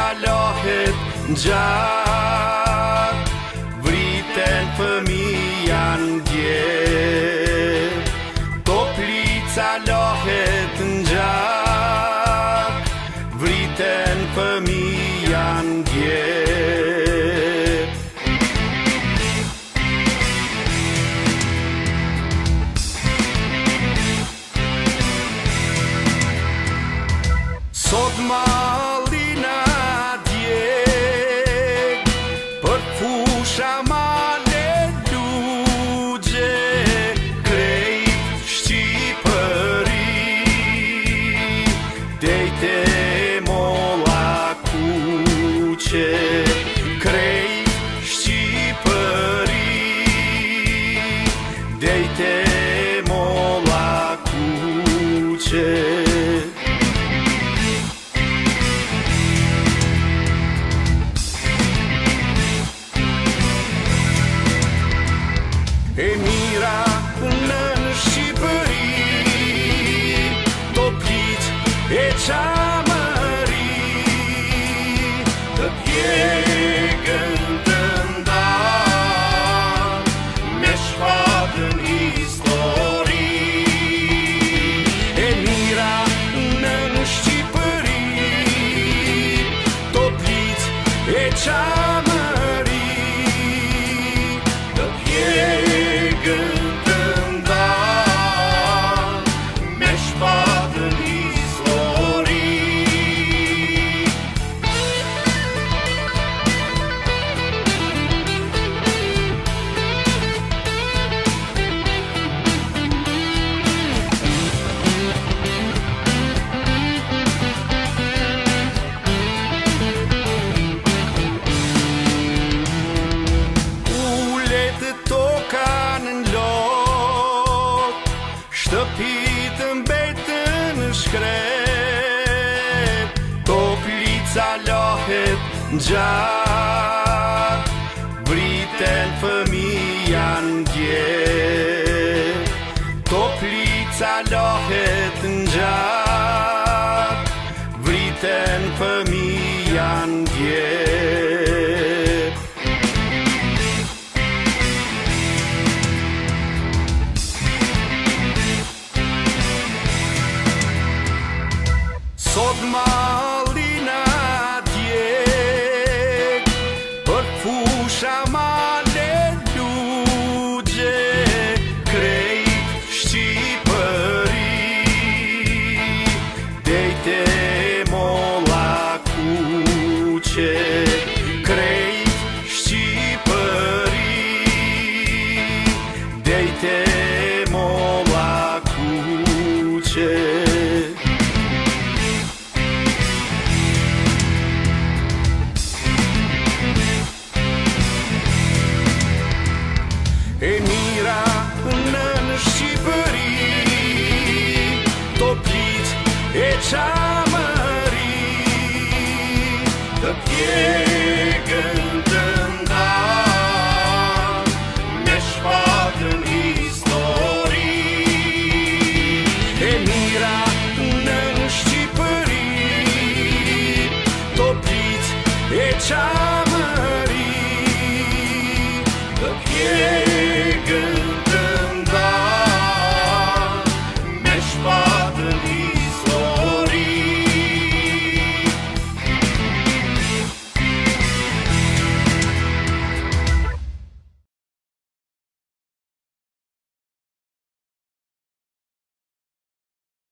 lohet gjatë, vriten fëmija ndje. Toplica lohet gjatë, vriten fëmija ndje. Sot mallina djeg, për fusha male lugje, krejt Shqipëri, dejte molla kuqe, krejt Shqipëri, dejte molla kuqe. E mira në Shqipëri, Topliq e Qamëri, të pjegën të ndan me shpatën histori. E mira në Shqipëri, Topliq e Qamëri, të pjegën të ndan me shpatën histori. Toka në lot, shtëpit mbetën shkret, Toplica lohet gjatë, vriten fëmija ndje. Toplica lohet gjatë, vriten fëmija ndje. Sot mallina djeg, për fusha male lugje, krejt Shqipëri, dejte molla kuqe, krejt Shqipëri, dejte molla kuqe. E mira në Shqipëri, Topliq e Qamëri, të pjegën të ndan me shpatën histori. E mira në Shqipëri, Topliq e Qamëri, të pjegën